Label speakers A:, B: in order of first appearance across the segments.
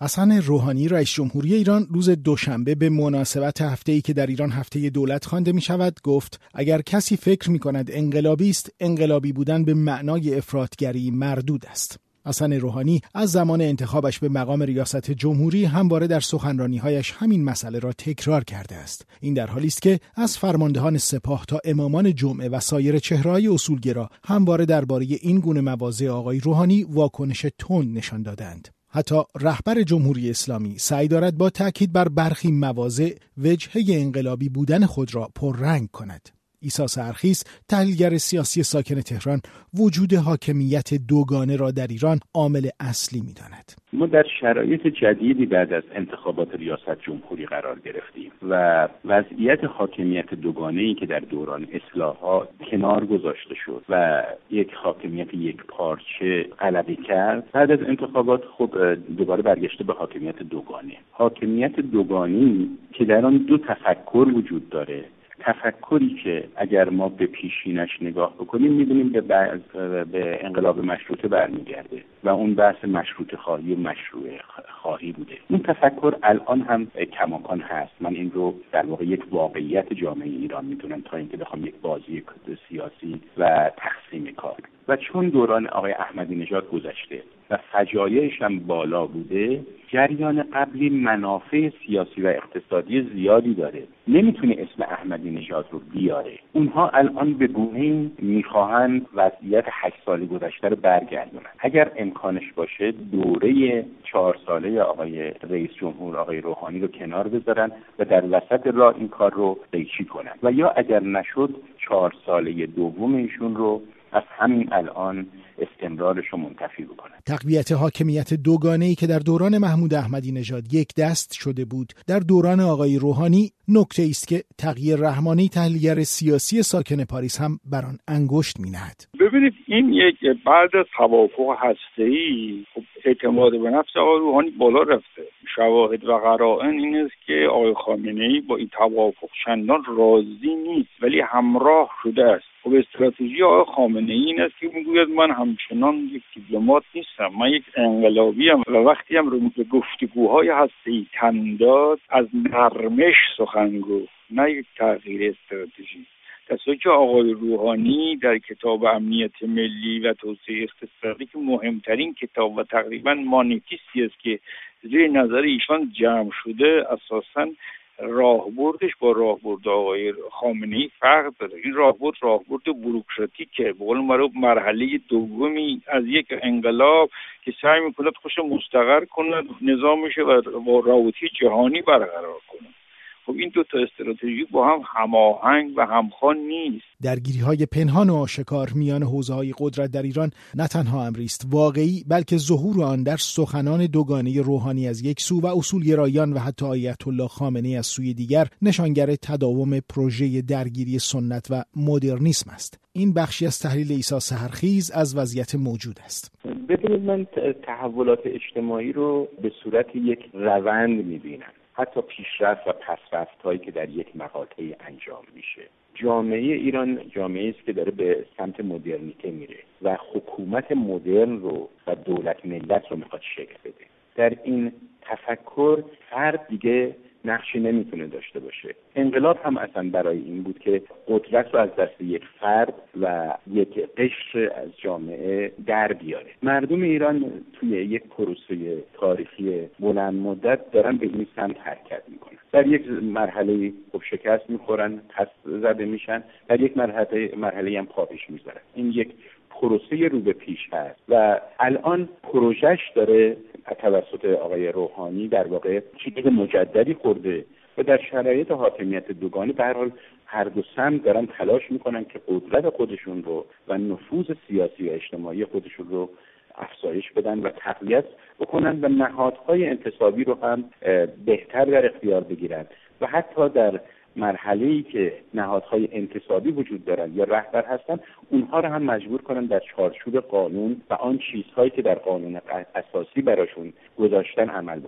A: حسن روحانی رئیس جمهوری ایران روز دوشنبه به مناسبت هفته‌ای که در ایران هفته دولت خوانده می‌شود گفت اگر کسی فکر می‌کند انقلابی است، انقلابی بودن به معنای افراطگری مردود است. حسن روحانی از زمان انتخابش به مقام ریاست جمهوری همواره در سخنرانی‌هایش همین مسئله را تکرار کرده است. این در حالی است که از فرماندهان سپاه تا امامان جمعه و سایر چهره‌های اصولگرا همواره درباره این گونه مواضع آقای روحانی واکنش تند نشان دادند. حتی رهبر جمهوری اسلامی سعی دارد با تأکید بر برخی مواضع وجهه انقلابی بودن خود را پررنگ کند. عیسی سحرخیز، تحلیلگر سیاسی ساکن تهران، وجود حاکمیت دوگانه را در ایران عامل اصلی می‌داند.
B: ما در شرایط جدیدی بعد از انتخابات ریاست جمهوری قرار گرفتیم و وضعیت حاکمیت دوگانه‌ای که در دوران اصلاحات کنار گذاشته شد و یک حاکمیت یک پارچه غلبه کرد، بعد از انتخابات خب دوباره برگشته به حاکمیت دوگانه. حاکمیت دوگانه‌ای که در آن دو تفکر وجود داره، تفکری که اگر ما به پیشینش نگاه بکنیم می‌بینیم به انقلاب مشروطه برمیگرده و اون بحث مشروطه خواهی و مشروع خواهی بوده. این تفکر الان هم کماکان هست. من این رو در واقع یک واقعیت جامعه ایران می‌دونم تا اینکه بخوام یک بازی سیاسی و تقسیم کار. و چون دوران آقای احمدی نژاد گذشته و فجایعش هم بالا بوده، جریان قبلی منافع سیاسی و اقتصادی زیادی داره، نمیتونه اسم احمدی نژاد رو بیاره. اونها الان به گونه‌ای میخواهند وضعیت 8 سال گذشته رو برگردونن. اگر امکانش باشه دوره 4 ساله آقای رئیس جمهور آقای روحانی رو کنار بذارن و در وسط راه این کار رو قیچی کنن و یا اگر نشد 4 ساله دوم ایشون رو از همین الان استمرارش رو منتفی بکنن.
A: تقویت حاکمیت دوگانه‌ای که در دوران محمود احمدی نژاد یک دست شده بود، در دوران آقای روحانی نکته است که تقی رحمانی، تحلیلگر سیاسی ساکن پاریس، هم بر آن انگشت می‌نهد.
C: ببینید این یک بعد از توافق هسته‌ای خب اعتماد به نفس آقای روحانی بالا رفته. شواهد و قرائن این است که آقای خامنه‌ای با این توافق چندان راضی نیست ولی همراه شده است. خب استراتژی آقای خامنه‌ای این است که میگوید من همچنان یک دیپلمات نیستم، من یک انقلابی ام و وقتی هم رو به گفتگوهای هسته‌ای تن داد از نرمش سخن گفت، نه یک تغییر استراتژی. تصویری که آقای روحانی در کتاب امنیت ملی و توسعه اقتصادی که مهمترین کتاب و تقریبا مانیفستی است که زیر نظر ایشان جمع شده، اساساً راهبردش با راهبرد آقای خامنه‌ای فرق داره. این راهبرد بوروکراتیکه، به قول معروف مرحله دومی از یک انقلاب که سعی میکنه خودش مستقر کنه، نظامش و با روابط جهانی برقرار کنه. خب این دو تا استراتژی با هم هماهنگ و همخوان نیست.
A: درگیری‌های پنهان و آشکار میان حوزه‌های قدرت در ایران نه تنها امری است واقعی، بلکه ظهور آن در سخنان دوگانه روحانی از یک سو و اصولگرایان و حتی آیت الله خامنه‌ای از سوی دیگر نشانگر تداوم پروژه درگیری سنت و مدرنیسم است. این بخشی از تحلیل عیسی سحرخیز از وضعیت موجود است.
B: ببینید من تحولات اجتماعی رو به صورت یک روند می‌بینم. حتی پیشرفت و پسرفت‌هایی که در یک مقاطعی انجام میشه. جامعه ایران جامعه‌ای است که داره به سمت مدرنیته میره و حکومت مدرن رو و دولت ملت رو میخواد شکل بده. در این تفکر فرد دیگه نقشی نمیتونه داشته باشه. انقلاب هم اصلا برای این بود که قدرت رو از دست یک فرد و یک قشر از جامعه در بیاره. مردم ایران توی یک پروسه تاریخی بلند مدت دارن به این سمت حرکت میکنن. در یک مرحله خب شکست میخورن، پس زده میشن، در یک مرحله هم پابش میذارن. این یک پروسه رو به پیش هست و الان پروژهش داره توسط آقای روحانی در واقع شکل مجددی خورده و در شرایط حاکمیت دوگانه به هر حال هر دو سمت دارن تلاش میکنن که قدرت خودشون رو و نفوذ سیاسی و اجتماعی خودشون رو افزایش بدن و تقویت بکنن و نهادهای انتصابی رو هم بهتر در اختیار بگیرن و حتی در مرحله‌ای که نهادهای انتصابی وجود دارن یا رهبر هستن اونها رو هم مجبور کنن در چارچوب قانون و آن چیزهایی که در قانون اساسی براشون گذاشتن عمل بکنن.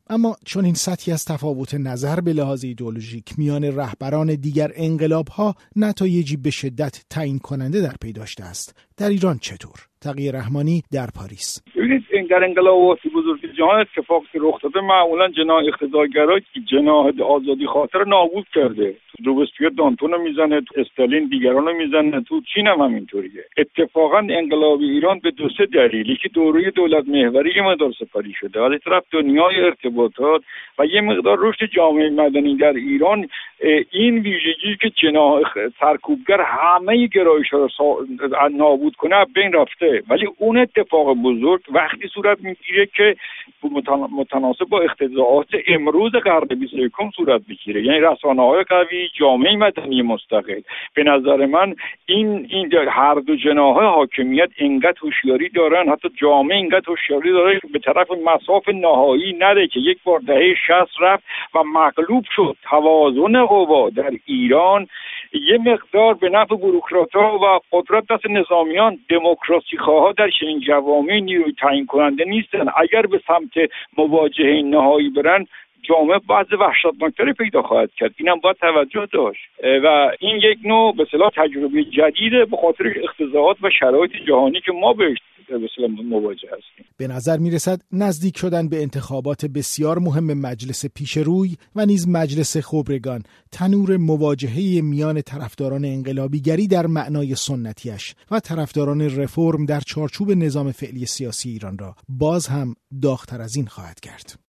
A: اما چون این سطحی از تفاوت نظر به لحاظ ایدئولوژیک میان رهبران دیگر انقلاب‌ها نتایجی به شدت تعیین کننده در پی داشته است. در ایران چطور؟ تقی رحمانی در پاریس.
C: ببینید در انقلابات بزرگ جهان اتفاقی رخ داده معمولا جناح اقتدارگرا که جناح آزادی خاطر نابود کرده. روبسپیر دانتون رو میزنه، استالین دیگران رو میزنه، تو چین هم همینطوریه. اتفاقا انقلاب ایران به دو سه دلیلی که دوره دولت محوری یه مقدار سپری شده، از طرف دنیای ارتباطات و یه مقدار رشد جامعه مدنی در ایران، این ویژگی که جناح سرکوبگر همه گرایش‌ها رو نابود کنه بین رفته. ولی اون اتفاق بزرگ وقتی صورت میگیره که متناسب با اقتضاعات امروز قرن 21 صورت بگیره، یعنی رسانه‌های قوی، جامعه مدنی مستقل. به نظر من این هر دو جناح حاکمیت انقدر هوشیاری دارن، حتی جامعه انقدر هوشیاری داره که به طرف مصاف نهایی نره که یک بار دهه 60 رفت و مغلوب شد. توازن قوا در ایران یه مقدار به نفع بوروکرات‌ها و قدرت دست نظامیان، دموکراسی خواها در چنین جوامع نیروی تعیین کننده نیستن. اگر به سمت مواجهه نهایی برن، جامعه بعض وحشتناکتری پیدا خواهد کرد. اینم باید توجه داشت و این یک نوع به اصطلاح تجربه جدیده به خاطر اقتضاعات و شرایط جهانی که ما بهش به اصطلاح مواجه هستیم.
A: به نظر میرسد نزدیک شدن به انتخابات بسیار مهم مجلس پیشروی و نیز مجلس خبرگان تنور مواجهه میان طرفداران انقلابیگری در معنای سنتیش و طرفداران رفرم در چارچوب نظام فعلی سیاسی ایران را باز هم داغ‌تر از این خواهد کرد.